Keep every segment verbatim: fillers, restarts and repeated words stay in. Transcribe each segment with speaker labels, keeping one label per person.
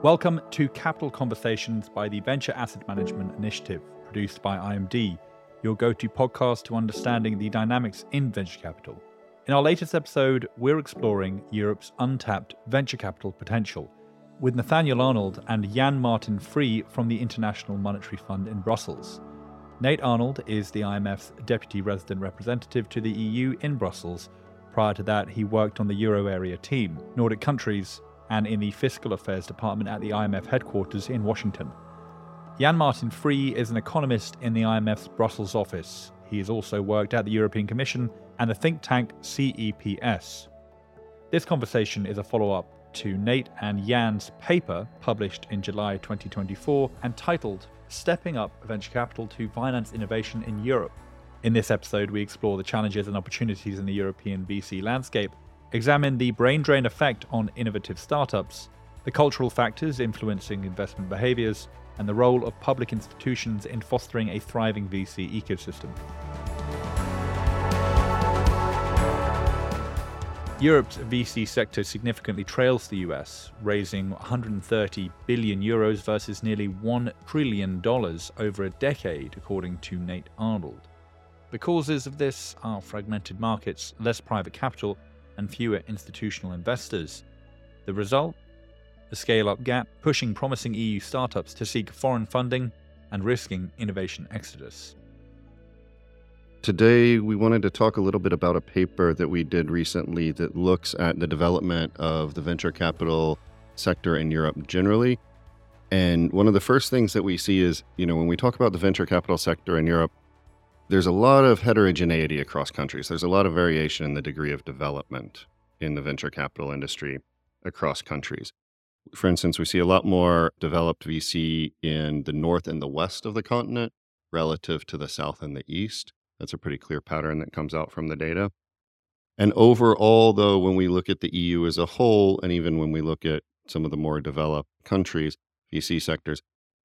Speaker 1: Welcome to Capital Conversations by the Venture Asset Management Initiative, produced by I M D, your go-to podcast to understanding the dynamics in venture capital. In our latest episode, we're exploring Europe's untapped venture capital potential with Nathaniel Arnold and Jan Martin Free from the International Monetary Fund in Brussels. Nate Arnold is the I M F's Deputy Resident Representative to the E U in Brussels. Prior to that, he worked on the Euro area team, Nordic countries, and in the Fiscal Affairs Department at the I M F headquarters in Washington. Jan Martin Free is an economist in the I M F's Brussels office. He has also worked at the European Commission and the think tank C E P S. This conversation is a follow-up to Nate and Jan's paper published in July twenty twenty-four and titled Stepping Up Venture Capital to Finance Innovation in Europe. In this episode, we explore the challenges and opportunities in the European V C landscape, examine the brain drain effect on innovative startups, the cultural factors influencing investment behaviors, and the role of public institutions in fostering a thriving V C ecosystem. Europe's V C sector significantly trails the U S, raising one hundred thirty billion euros versus nearly one trillion dollars over a decade, according to Nate Arnold. The causes of this are fragmented markets, less private capital, and fewer institutional investors. The result? A scale-up gap, pushing promising E U startups to seek foreign funding and risking innovation exodus.
Speaker 2: Today, we wanted to talk a little bit about a paper that we did recently that looks at the development of the venture capital sector in Europe generally. And one of the first things that we see is, you know, when we talk about the venture capital sector in Europe, there's a lot of heterogeneity across countries. There's a lot of variation in the degree of development in the venture capital industry across countries. For instance, we see a lot more developed V C in the north and the west of the continent relative to the south and the east. That's a pretty clear pattern that comes out from the data. And overall, though, when we look at the E U as a whole, and even when we look at some of the more developed countries, V C sectors,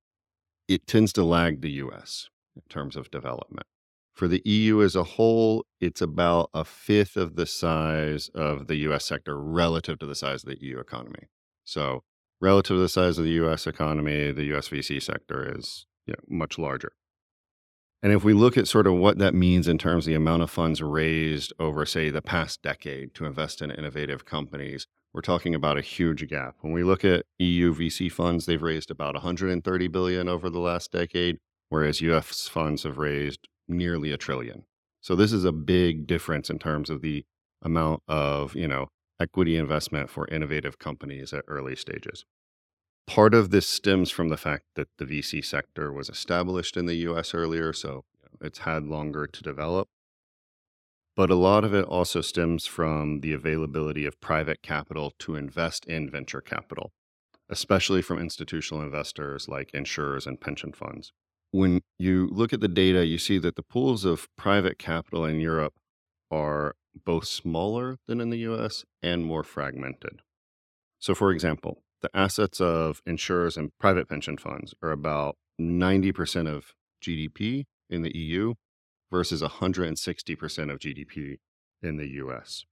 Speaker 2: it tends to lag the U S in terms of development. For the E U as a whole, it's about a fifth of the size of the U S sector relative to the size of the E U economy. So relative to the size of the U S economy, the U S V C sector is, you know, much larger. And if we look at sort of what that means in terms of the amount of funds raised over, say, the past decade to invest in innovative companies, we're talking about a huge gap. When we look at E U V C funds, they've raised about one hundred thirty billion dollars over the last decade, whereas U S funds have raised nearly a trillion. So this is a big difference in terms of the amount of, you know, equity investment for innovative companies at early stages. Part of this stems from the fact that the V C sector was established in the U S earlier, so it's had longer to develop. But a lot of it also stems from the availability of private capital to invest in venture capital, especially from institutional investors like insurers and pension funds. When you look at the data, you see that the pools of private capital in Europe are both smaller than in the U S and more fragmented. So, for example, the assets of insurers and private pension funds are about ninety percent of G D P in the E U versus one hundred sixty percent of G D P in the U S.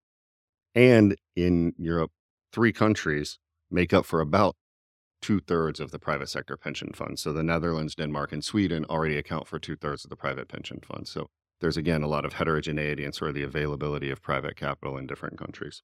Speaker 2: And in Europe, three countries make up for about two-thirds of the private sector pension funds. So the Netherlands, Denmark, and Sweden already account for two-thirds of the private pension funds. So there's, again, a lot of heterogeneity and sort of the availability of private capital in different countries.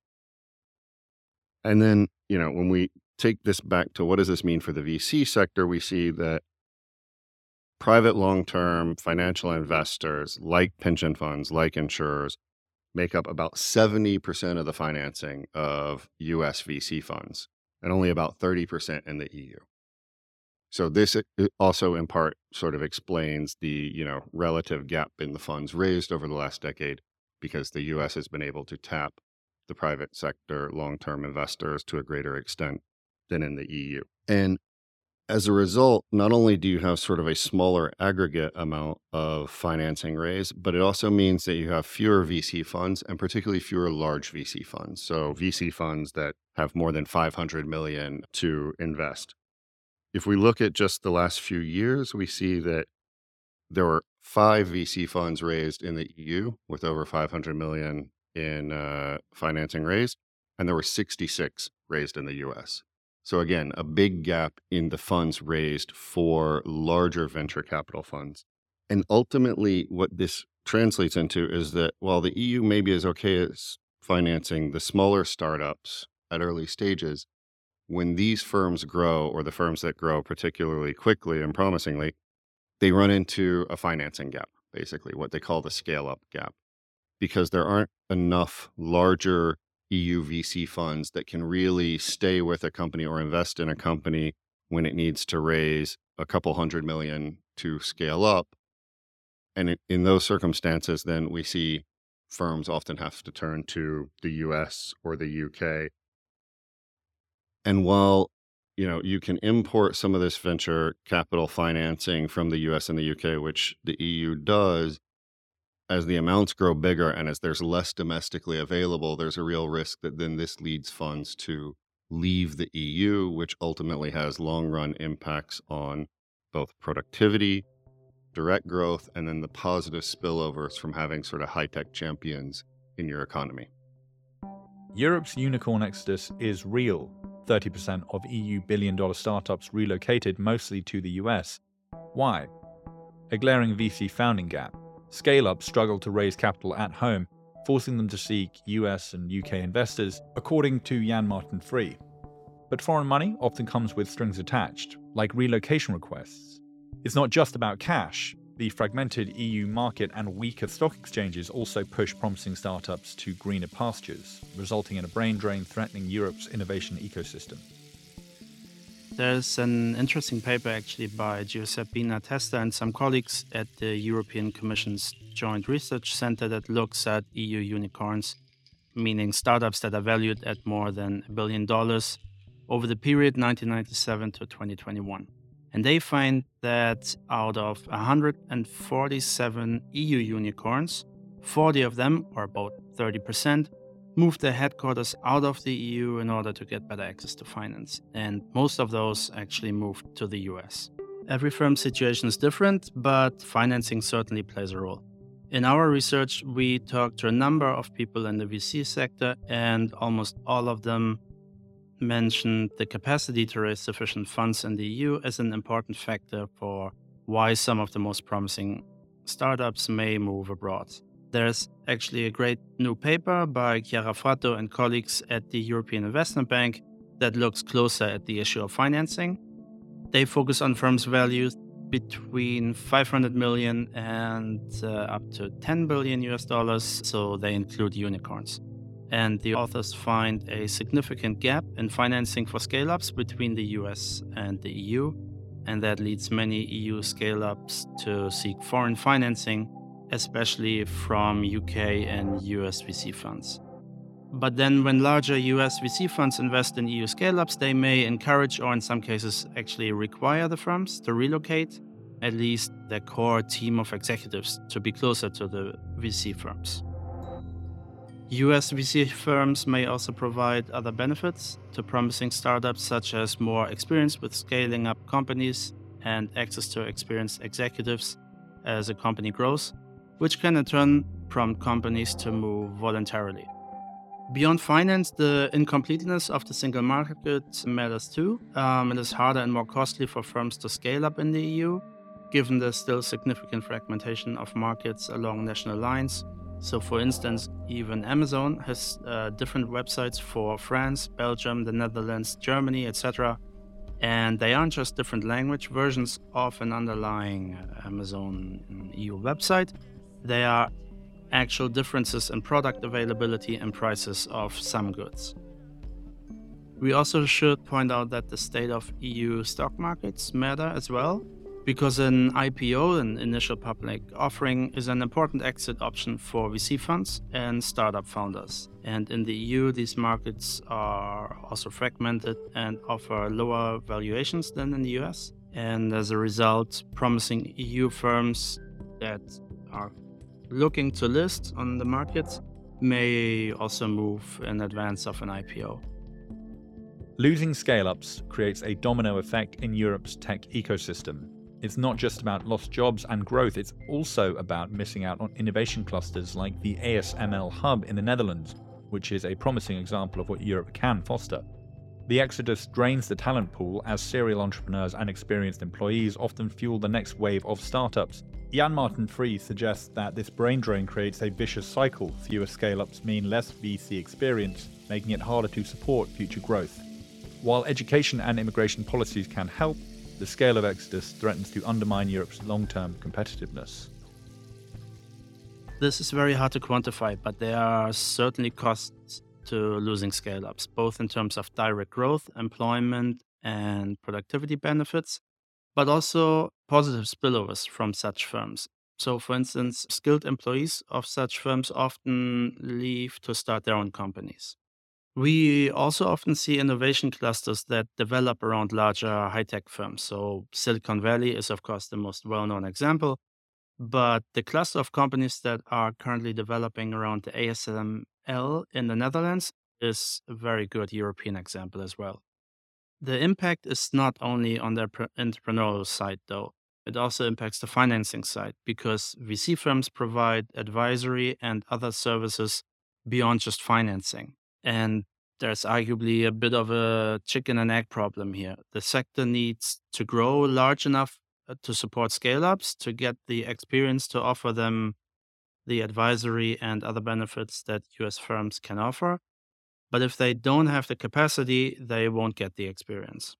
Speaker 2: And then, you know, when we take this back to what does this mean for the V C sector, we see that private long-term financial investors like pension funds, like insurers, make up about seventy percent of the financing of U S V C funds, and only about thirty percent in the E U. So this also in part sort of explains the, you know, relative gap in the funds raised over the last decade, because the U S has been able to tap the private sector long-term investors to a greater extent than in the E U. And as a result, not only do you have sort of a smaller aggregate amount of financing raised, but it also means that you have fewer V C funds, and particularly fewer large V C funds. So V C funds that have more than five hundred million dollars to invest. If we look at just the last few years, we see that there were five V C funds raised in the E U with over five hundred million dollars in uh, financing raised, and there were sixty-six raised in the U S. So again, a big gap in the funds raised for larger venture capital funds. And ultimately, what this translates into is that while the E U maybe is okay as financing the smaller startups at early stages, when these firms grow, or the firms that grow particularly quickly and promisingly, they run into a financing gap, basically, what they call the scale-up gap, because there aren't enough larger E U V C funds that can really stay with a company or invest in a company when it needs to raise a couple hundred million to scale up. And it, in those circumstances, then we see firms often have to turn to the U S or the U K. And while, you know, you can import some of this venture capital financing from the U S and the U K, which the E U does, as the amounts grow bigger and as there's less domestically available, there's a real risk that then this leads funds to leave the E U, which ultimately has long-run impacts on both productivity, direct growth, and then the positive spillovers from having sort of high-tech champions in your economy.
Speaker 1: Europe's unicorn exodus is real. thirty percent of E U billion-dollar startups relocated mostly to the U S. Why? A glaring V C founding gap. Scale-ups struggle to raise capital at home, forcing them to seek U S and U K investors, according to Jan Martin Free. But foreign money often comes with strings attached, like relocation requests. It's not just about cash. The fragmented E U market and weaker stock exchanges also push promising startups to greener pastures, resulting in a brain drain threatening Europe's innovation ecosystem.
Speaker 3: There's an interesting paper actually by Giuseppina Testa and some colleagues at the European Commission's Joint Research Center that looks at E U unicorns, meaning startups that are valued at more than a billion dollars over the period nineteen ninety-seven to twenty twenty-one. And they find that out of one hundred forty-seven E U unicorns, forty of them, or about thirty percent, moved their headquarters out of the E U in order to get better access to finance. And most of those actually moved to the U S. Every firm's situation is different, but financing certainly plays a role. In our research, we talked to a number of people in the V C sector, and almost all of them mentioned the capacity to raise sufficient funds in the E U as an important factor for why some of the most promising startups may move abroad. There's actually a great new paper by Chiara Fratto and colleagues at the European Investment Bank that looks closer at the issue of financing. They focus on firms valued between five hundred million and uh, up to ten billion U S dollars, so they include unicorns. And the authors find a significant gap in financing for scale-ups between the U S and the E U, and that leads many E U scale-ups to seek foreign financing, especially from U K and U S V C funds. But then when larger U S V C funds invest in E U scale-ups, they may encourage, or in some cases actually require, the firms to relocate at least their core team of executives to be closer to the V C firms. U S V C firms may also provide other benefits to promising startups, such as more experience with scaling up companies and access to experienced executives as a company grows, which can in turn prompt companies to move voluntarily. Beyond finance, the incompleteness of the single market matters too. Um, it is harder and more costly for firms to scale up in the E U, given the still significant fragmentation of markets along national lines. So, for instance, even Amazon has uh, different websites for France, Belgium, the Netherlands, Germany, et cetera. And they aren't just different language versions of an underlying Amazon E U website. They are actual differences in product availability and prices of some goods. We also should point out that the state of E U stock markets matter as well, because an I P O, an initial public offering, is an important exit option for V C funds and startup founders. And in the E U, these markets are also fragmented and offer lower valuations than in the U S. And as a result, promising E U firms that are looking to list on the markets may also move in advance of an I P O.
Speaker 1: Losing scale-ups creates a domino effect in Europe's tech ecosystem. It's not just about lost jobs and growth, it's also about missing out on innovation clusters like the A S M L Hub in the Netherlands, which is a promising example of what Europe can foster. The exodus drains the talent pool as serial entrepreneurs and experienced employees often fuel the next wave of startups. Jan Martin Fries suggests that this brain drain creates a vicious cycle. Fewer scale-ups mean less V C experience, making it harder to support future growth. While education and immigration policies can help, the scale of exodus threatens to undermine Europe's long-term competitiveness.
Speaker 3: This is very hard to quantify, but there are certainly costs to losing scale-ups, both in terms of direct growth, employment, and productivity benefits, but also positive spillovers from such firms. So, for instance, skilled employees of such firms often leave to start their own companies. We also often see innovation clusters that develop around larger high-tech firms. So Silicon Valley is, of course, the most well-known example, but the cluster of companies that are currently developing around the A S M L in the Netherlands is a very good European example as well. The impact is not only on the pre- entrepreneurial side, though. It also impacts the financing side because V C firms provide advisory and other services beyond just financing. And there's arguably a bit of a chicken and egg problem here. The sector needs to grow large enough uh, to support scale ups, to get the experience to offer them the advisory and other benefits that U S firms can offer. But if they don't have the capacity, they won't get the experience.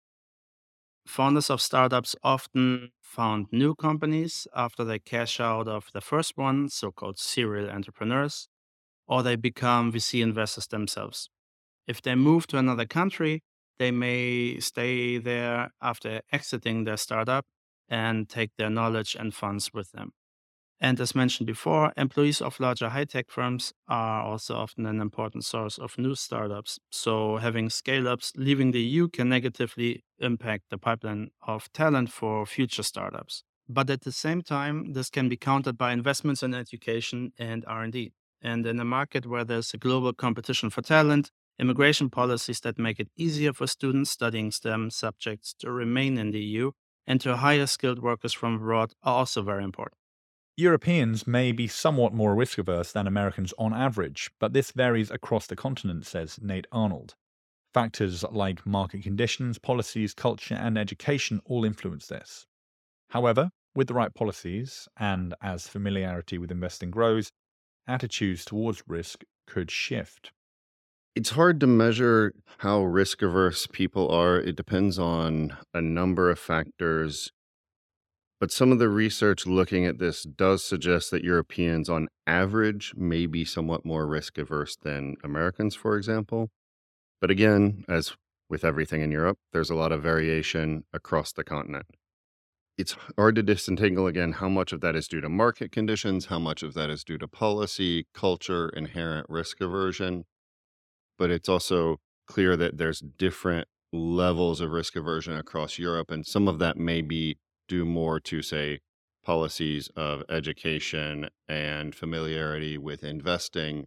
Speaker 3: Founders of startups often found new companies after they cash out of the first one, so called serial entrepreneurs, or they become V C investors themselves. If they move to another country, they may stay there after exiting their startup and take their knowledge and funds with them. And as mentioned before, employees of larger high-tech firms are also often an important source of new startups. So having scale-ups leaving the E U can negatively impact the pipeline of talent for future startups. But at the same time, this can be countered by investments in education and R and D. And in a market where there's a global competition for talent, immigration policies that make it easier for students studying STEM subjects to remain in the E U and to hire skilled workers from abroad are also very important.
Speaker 1: Europeans may be somewhat more risk-averse than Americans on average, but this varies across the continent, says Nate Arnold. Factors like market conditions, policies, culture, and education all influence this. However, with the right policies, and as familiarity with investing grows, attitudes towards risk could shift.
Speaker 2: It's hard to measure how risk averse people are. It depends on a number of factors. But some of the research looking at this does suggest that Europeans, on average, may be somewhat more risk averse than Americans, for example. But again, as with everything in Europe, there's a lot of variation across the continent. It's hard to disentangle again how much of that is due to market conditions, how much of that is due to policy, culture, inherent risk aversion. But it's also clear that there's different levels of risk aversion across Europe, and some of that may be due more to, say, policies of education and familiarity with investing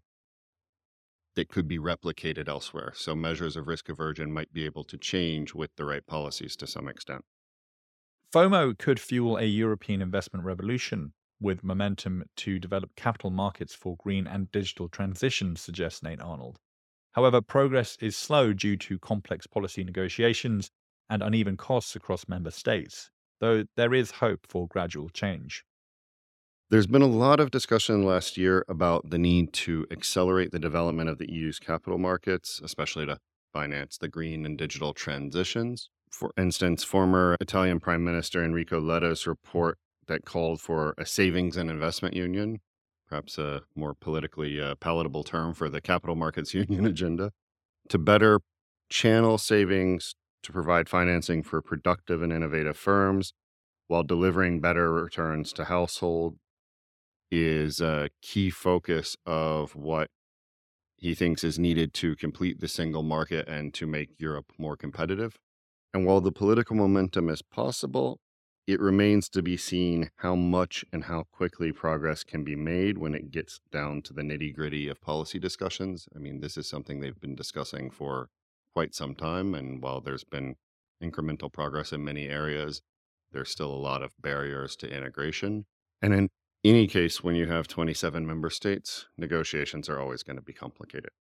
Speaker 2: that could be replicated elsewhere. So measures of risk aversion might be able to change with the right policies to some extent.
Speaker 1: FOMO could fuel a European investment revolution with momentum to develop capital markets for green and digital transitions, suggests Nate Arnold. However, progress is slow due to complex policy negotiations and uneven costs across member states, though there is hope for gradual change.
Speaker 2: There's been a lot of discussion last year about the need to accelerate the development of the E U's capital markets, especially to finance the green and digital transitions. For instance, former Italian Prime Minister Enrico Letta's report that called for a savings and investment union, perhaps a more politically uh, palatable term for the capital markets union agenda, to better channel savings to provide financing for productive and innovative firms while delivering better returns to households, is a key focus of what he thinks is needed to complete the single market and to make Europe more competitive. And while the political momentum is possible, it remains to be seen how much and how quickly progress can be made when it gets down to the nitty-gritty of policy discussions. I mean, this is something they've been discussing for quite some time, and while there's been incremental progress in many areas, there's still a lot of barriers to integration. And in any case, when you have twenty-seven member states, negotiations are always going to be complicated.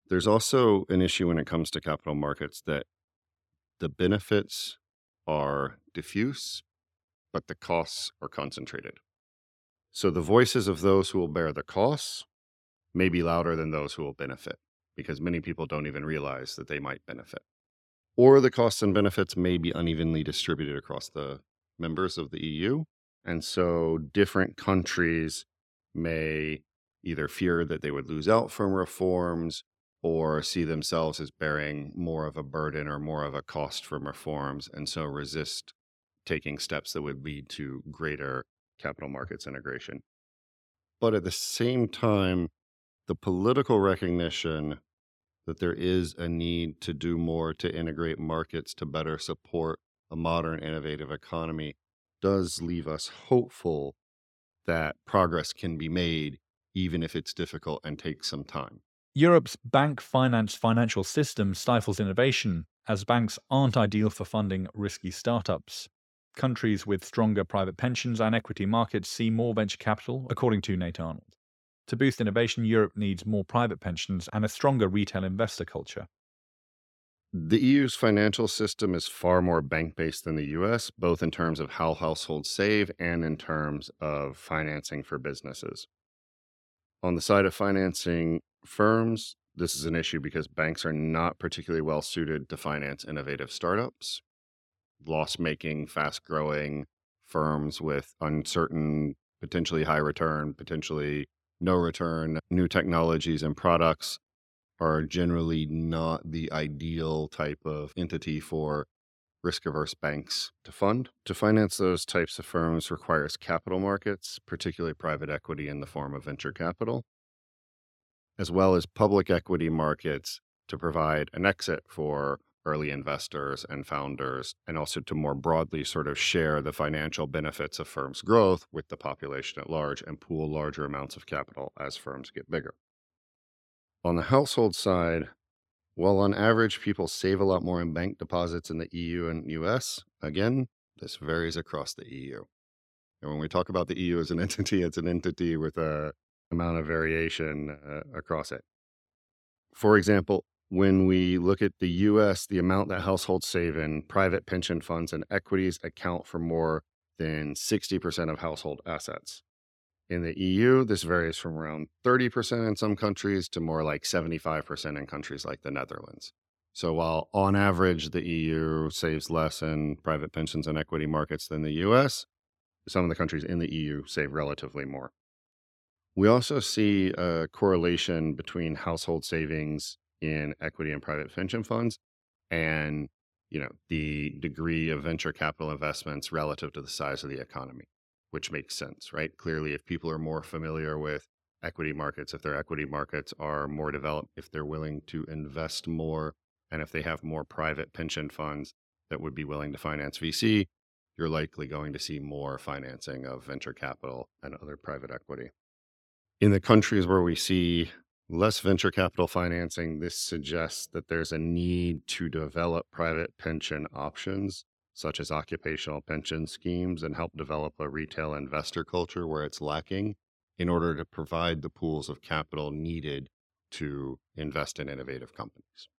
Speaker 2: There's also an issue when it comes to capital markets that the benefits are diffuse, but the costs are concentrated. So the voices of those who will bear the costs may be louder than those who will benefit, because many people don't even realize that they might benefit. Or the costs and benefits may be unevenly distributed across the members of the E U. And so different countries may either fear that they would lose out from reforms or see themselves as bearing more of a burden or more of a cost from reforms, and so resist taking steps that would lead to greater capital markets integration. But at the same time, the political recognition that there is a need to do more to integrate markets to better support a modern, innovative economy does leave us hopeful that progress can be made, even if it's difficult and takes some time.
Speaker 1: Europe's bank finance financial system stifles innovation, as banks aren't ideal for funding risky startups. Countries with stronger private pensions and equity markets see more venture capital, according to Nate Arnold. To boost innovation, Europe needs more private pensions and a stronger retail investor culture.
Speaker 2: The E U's financial system is far more bank-based than the U S, both in terms of how households save and in terms of financing for businesses. On the side of financing firms, this is an issue because banks are not particularly well suited to finance innovative startups. Loss-making, fast-growing firms with uncertain, potentially high return, potentially no return, new technologies and products are generally not the ideal type of entity for risk-averse banks to fund. To finance those types of firms requires capital markets, particularly private equity in the form of venture capital, as well as public equity markets to provide an exit for early investors and founders, and also to more broadly sort of share the financial benefits of firms' growth with the population at large and pool larger amounts of capital as firms get bigger. On the household side, while on average people save a lot more in bank deposits in the E U and U S, again, this varies across the E U. And when we talk about the E U as an entity, it's an entity with a amount of variation uh, across it. For example, when we look at the U S, the amount that households save in private pension funds and equities account for more than sixty percent of household assets. In the E U, this varies from around thirty percent in some countries to more like seventy-five percent in countries like the Netherlands. So while on average the E U saves less in private pensions and equity markets than the U S, some of the countries in the E U save relatively more. We also see a correlation between household savings in equity and private pension funds and, you know, the degree of venture capital investments relative to the size of the economy, which makes sense, right? Clearly, if people are more familiar with equity markets, if their equity markets are more developed, if they're willing to invest more, and if they have more private pension funds that would be willing to finance V C, you're likely going to see more financing of venture capital and other private equity. In the countries where we see less venture capital financing, this suggests that there's a need to develop private pension options, such as occupational pension schemes, and help develop a retail investor culture where it's lacking in order to provide the pools of capital needed to invest in innovative companies.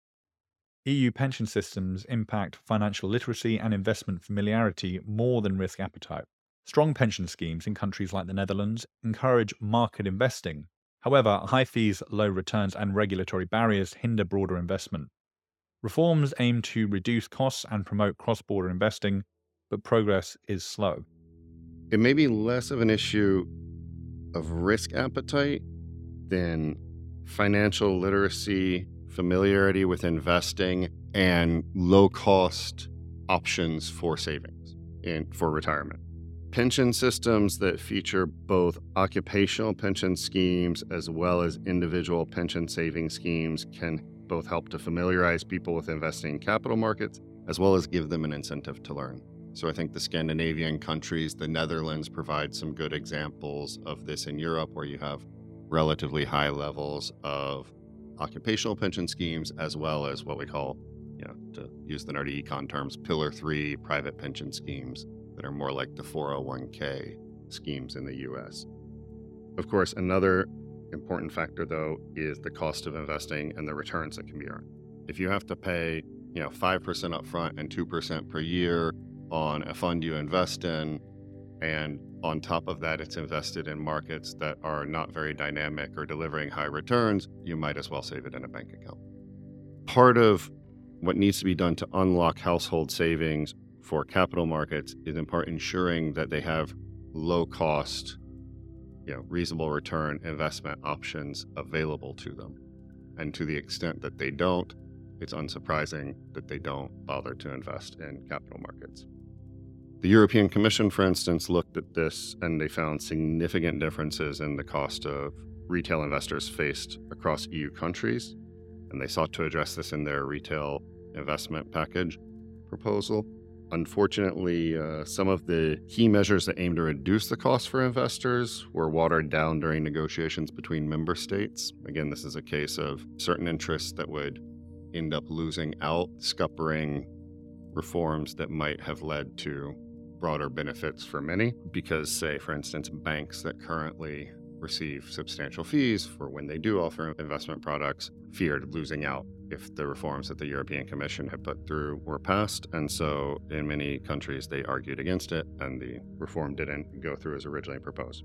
Speaker 1: E U pension systems impact financial literacy and investment familiarity more than risk appetite. Strong pension schemes in countries like the Netherlands encourage market investing. However, high fees, low returns, and regulatory barriers hinder broader investment. Reforms aim to reduce costs and promote cross-border investing, but progress is slow.
Speaker 2: It may be less of an issue of risk appetite than financial literacy, familiarity with investing, and low-cost options for savings and for retirement. Pension systems that feature both occupational pension schemes as well as individual pension saving schemes can both help to familiarize people with investing in capital markets, as well as give them an incentive to learn. So I think the Scandinavian countries, the Netherlands, provide some good examples of this in Europe, where you have relatively high levels of occupational pension schemes, as well as what we call, you know, to use the nerdy econ terms, Pillar three private pension schemes that are more like the four oh one k schemes in the U S. Of course, another important factor, though, is the cost of investing and the returns that can be earned. If you have to pay, you know, five percent upfront and two percent per year on a fund you invest in, and on top of that, it's invested in markets that are not very dynamic or delivering high returns, you might as well save it in a bank account. Part of what needs to be done to unlock household savings for capital markets is in part ensuring that they have low cost, you know, reasonable return investment options available to them. And to the extent that they don't, it's unsurprising that they don't bother to invest in capital markets. The European Commission, for instance, looked at this and they found significant differences in the cost of retail investors faced across E U countries, and they sought to address this in their retail investment package proposal. Unfortunately, uh, some of the key measures that aim to reduce the cost for investors were watered down during negotiations between member states. Again, this is a case of certain interests that would end up losing out, scuppering reforms that might have led to broader benefits for many, because, say, for instance, banks that currently receive substantial fees for when they do offer investment products feared losing out if the reforms that the European Commission had put through were passed. And so in many countries, they argued against it, and the reform didn't go through as originally proposed.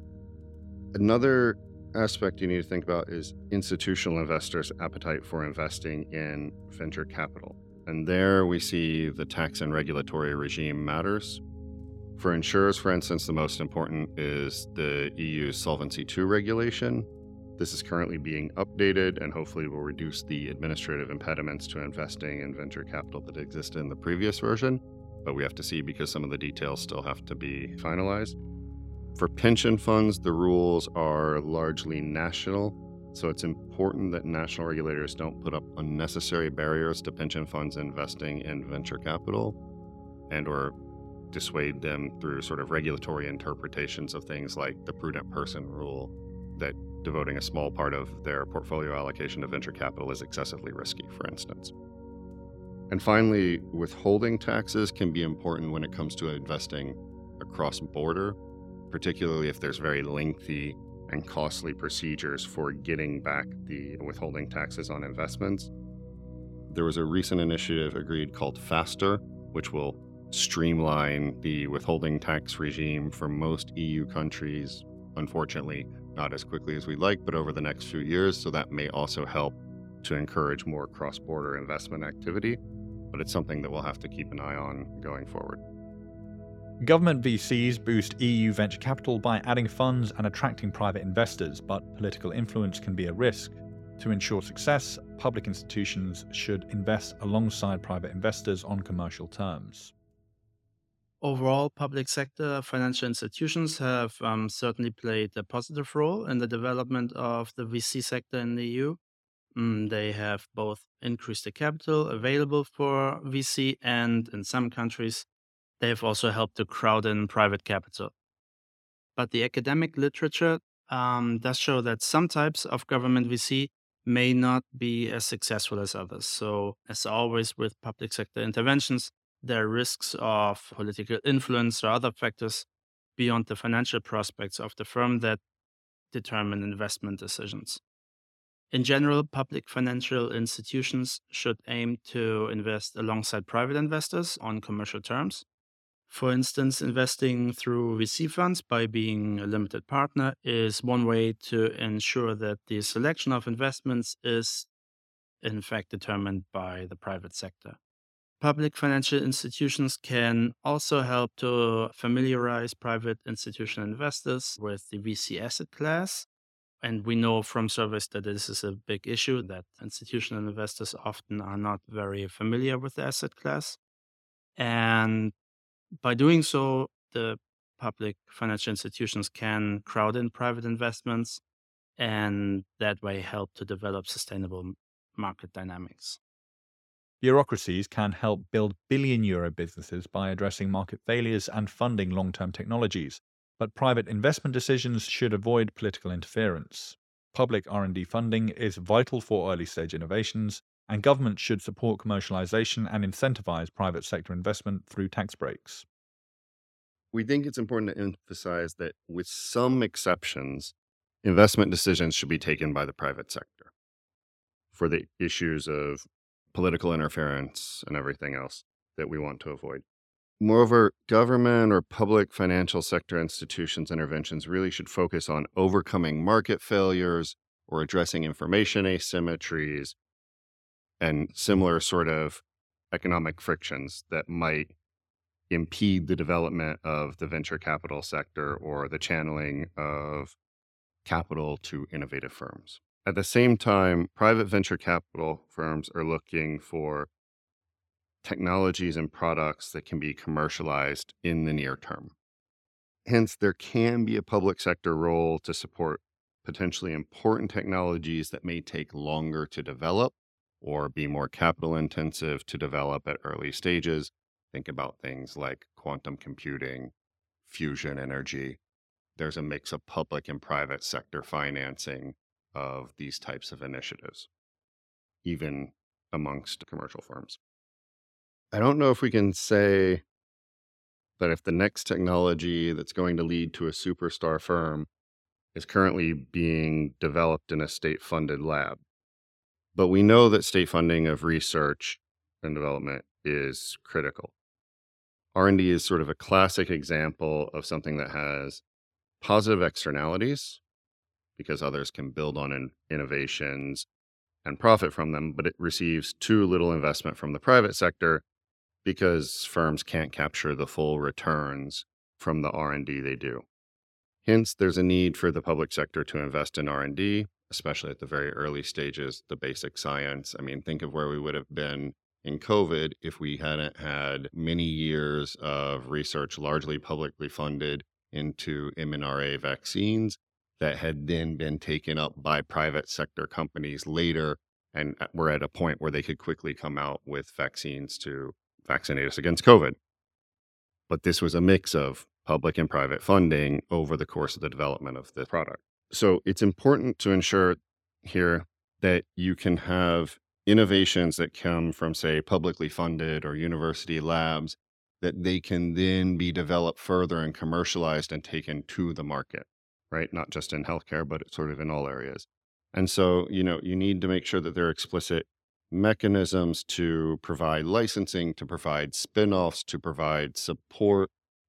Speaker 2: Another aspect you need to think about is institutional investors' appetite for investing in venture capital. And there we see the tax and regulatory regime matters. For insurers, for instance, the most important is the E U's Solvency two regulation. This is currently being updated and hopefully will reduce the administrative impediments to investing in venture capital that existed in the previous version. But we have to see because some of the details still have to be finalized. For pension funds, the rules are largely national, so it's important that national regulators don't put up unnecessary barriers to pension funds investing in venture capital and or dissuade them through sort of regulatory interpretations of things like the prudent person rule, that devoting a small part of their portfolio allocation to venture capital is excessively risky, for instance. And finally, withholding taxes can be important when it comes to investing across border, particularly if there's very lengthy and costly procedures for getting back the withholding taxes on investments. There was a recent initiative agreed called FASTER, which will streamline the withholding tax regime for most E U countries, unfortunately, not as quickly as we'd like, but over the next few years. So that may also help to encourage more cross-border investment activity, but it's something that we'll have to keep an eye on going forward.
Speaker 1: Government V Cs boost E U venture capital by adding funds and attracting private investors, but political influence can be a risk. To ensure success, public institutions should invest alongside private investors on commercial terms.
Speaker 3: Overall, public sector financial institutions have um, certainly played a positive role in the development of the V C sector in the E U. Mm, they have both increased the capital available for V C, and in some countries, they have also helped to crowd in private capital. But the academic literature um, does show that some types of government V C may not be as successful as others. So, as always with public sector interventions, there are risks of political influence or other factors beyond the financial prospects of the firm that determine investment decisions. In general, public financial institutions should aim to invest alongside private investors on commercial terms. For instance, investing through V C funds by being a limited partner is one way to ensure that the selection of investments is, in fact, determined by the private sector. Public financial institutions can also help to familiarize private institutional investors with the V C asset class. And we know from surveys that this is a big issue, that institutional investors often are not very familiar with the asset class. And by doing so, the public financial institutions can crowd in private investments and that way help to develop sustainable market dynamics.
Speaker 1: Bureaucracies can help build billion euro businesses by addressing market failures and funding long-term technologies, but private investment decisions should avoid political interference. Public R and D funding is vital for early-stage innovations, and government should support commercialization and incentivize private sector investment through tax breaks.
Speaker 2: We think it's important to emphasize that with some exceptions, investment decisions should be taken by the private sector for the issues of political interference and everything else that we want to avoid. Moreover, government or public financial sector institutions' interventions really should focus on overcoming market failures or addressing information asymmetries and similar sort of economic frictions that might impede the development of the venture capital sector or the channeling of capital to innovative firms. At the same time, private venture capital firms are looking for technologies and products that can be commercialized in the near term. Hence, there can be a public sector role to support potentially important technologies that may take longer to develop or be more capital intensive to develop at early stages. Think about things like quantum computing, fusion energy. There's a mix of public and private sector financing of these types of initiatives, even amongst commercial firms. I don't know if we can say that if the next technology that's going to lead to a superstar firm is currently being developed in a state-funded lab. But we know that state funding of research and development is critical. R and D is sort of a classic example of something that has positive externalities because others can build on in- innovations and profit from them, but it receives too little investment from the private sector because firms can't capture the full returns from the R and D they do. Hence, there's a need for the public sector to invest in R and D, especially at the very early stages, the basic science. I mean, think of where we would have been in COVID if we hadn't had many years of research largely publicly funded into M N R A vaccines that had then been taken up by private sector companies later and were at a point where they could quickly come out with vaccines to vaccinate us against COVID. But this was a mix of public and private funding over the course of the development of the product. So it's important to ensure here that you can have innovations that come from, say, publicly funded or university labs, that they can then be developed further and commercialized and taken to the market, right? Not just in healthcare, but sort of in all areas. And so, you know, you need to make sure that there are explicit mechanisms to provide licensing, to provide spin-offs, to provide support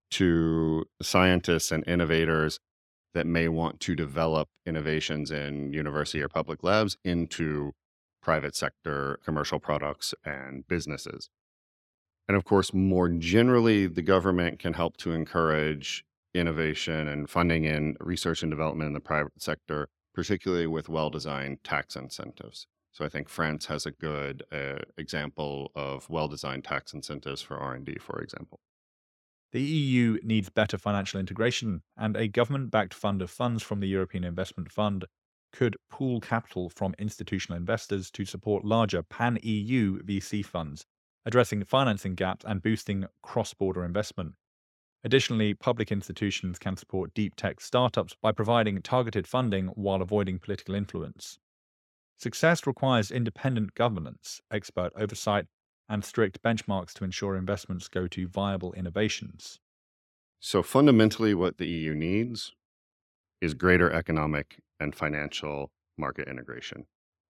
Speaker 2: to scientists and innovators that may want to develop innovations in university or public labs into private sector commercial products and businesses. And of course, more generally, the government can help to encourage innovation and funding in research and development in the private sector, particularly with well-designed tax incentives. So I think France has a good uh, example of well-designed tax incentives for R and D, for example.
Speaker 1: The E U needs better financial integration, and a government-backed fund of funds from the European Investment Fund could pool capital from institutional investors to support larger pan-E U V C funds, addressing financing gaps and boosting cross-border investment. Additionally, public institutions can support deep tech startups by providing targeted funding while avoiding political influence. Success requires independent governance, expert oversight, and strict benchmarks to ensure investments go to viable innovations.
Speaker 2: So fundamentally, what the E U needs is greater economic and financial market integration.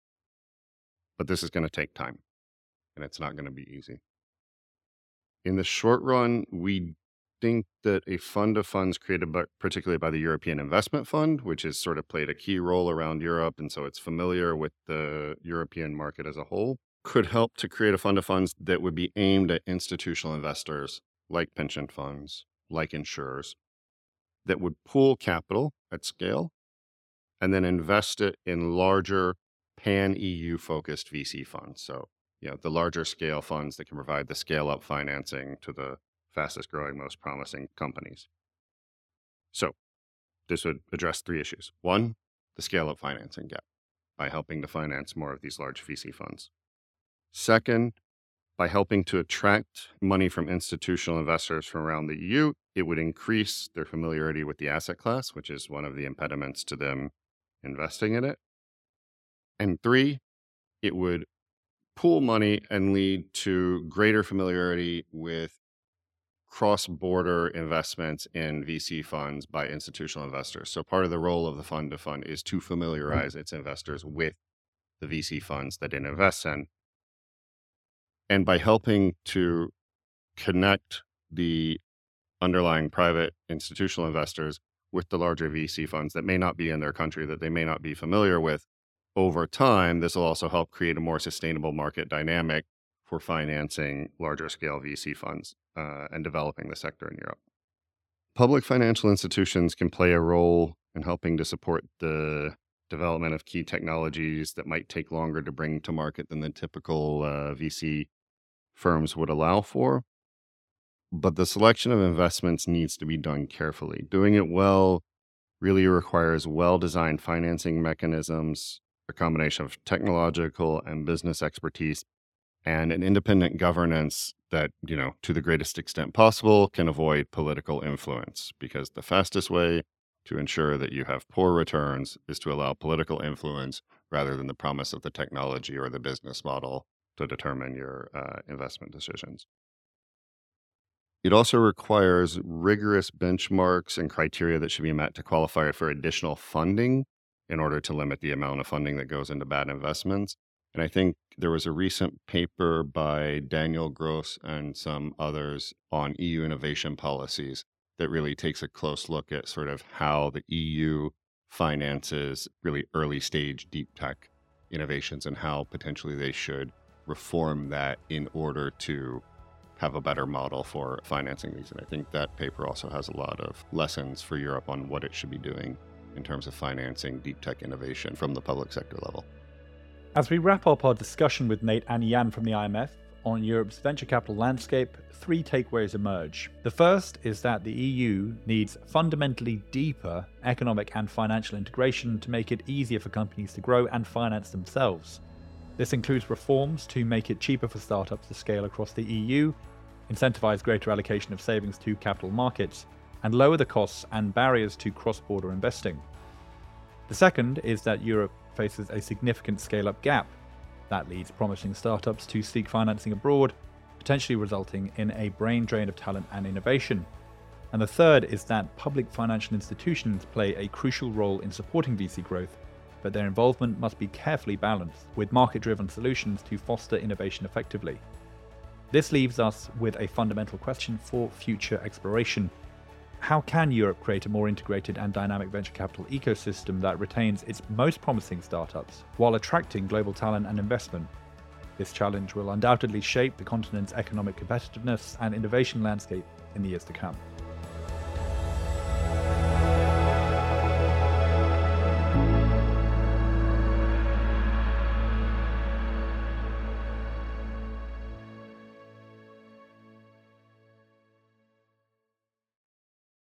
Speaker 2: But this is going to take time, and it's not going to be easy. In the short run, we think that a fund of funds created by, particularly by the European Investment Fund, which has sort of played a key role around Europe, and so it's familiar with the European market as a whole, could help to create a fund of funds that would be aimed at institutional investors like pension funds, like insurers, that would pool capital at scale and then invest it in larger pan-E U focused V C funds. So, you know, the larger scale funds that can provide the scale up financing to the fastest growing, most promising companies. So this would address three issues. One, the scale up financing gap by helping to finance more of these large V C funds. Second, by helping to attract money from institutional investors from around the E U, it would increase their familiarity with the asset class, which is one of the impediments to them investing in it. And three, it would pool money and lead to greater familiarity with cross-border investments in V C funds by institutional investors. So part of the role of the fund to fund is to familiarize its investors with the V C funds that it invests in. And by helping to connect the underlying private institutional investors with the larger V C funds that may not be in their country, that they may not be familiar with, over time, this will also help create a more sustainable market dynamic for financing larger scale V C funds uh, and developing the sector in Europe. Public financial institutions can play a role in helping to support the development of key technologies that might take longer to bring to market than the typical uh, V C firms would allow for. But the selection of investments needs to be done carefully. Doing it well really requires well-designed financing mechanisms, a combination of technological and business expertise, and an independent governance that, you know, to the greatest extent possible, can avoid political influence. Because the fastest way to ensure that you have poor returns is to allow political influence rather than the promise of the technology or the business model to determine your uh, investment decisions. It also requires rigorous benchmarks and criteria that should be met to qualify for additional funding in order to limit the amount of funding that goes into bad investments. And I think there was a recent paper by Daniel Gross and some others on E U innovation policies that really takes a close look at sort of how the E U finances really early stage deep tech innovations and how potentially they should reform that in order to have a better model for financing these. And I think that paper also has a lot of lessons for Europe on what it should be doing in terms of financing deep tech innovation from the public sector level.
Speaker 1: As we wrap up our discussion with Nate and Jan from the I M F on Europe's venture capital landscape, three takeaways emerge. The first is that the E U needs fundamentally deeper economic and financial integration to make it easier for companies to grow and finance themselves. This includes reforms to make it cheaper for startups to scale across the E U, incentivize greater allocation of savings to capital markets, and lower the costs and barriers to cross-border investing. The second is that Europe faces a significant scale-up gap that leads promising startups to seek financing abroad, potentially resulting in a brain drain of talent and innovation. And the third is that public financial institutions play a crucial role in supporting V C growth, but their involvement must be carefully balanced with market-driven solutions to foster innovation effectively. This leaves us with a fundamental question for future exploration. How can Europe create a more integrated and dynamic venture capital ecosystem that retains its most promising startups while attracting global talent and investment? This challenge will undoubtedly shape the continent's economic competitiveness and innovation landscape in the years to come.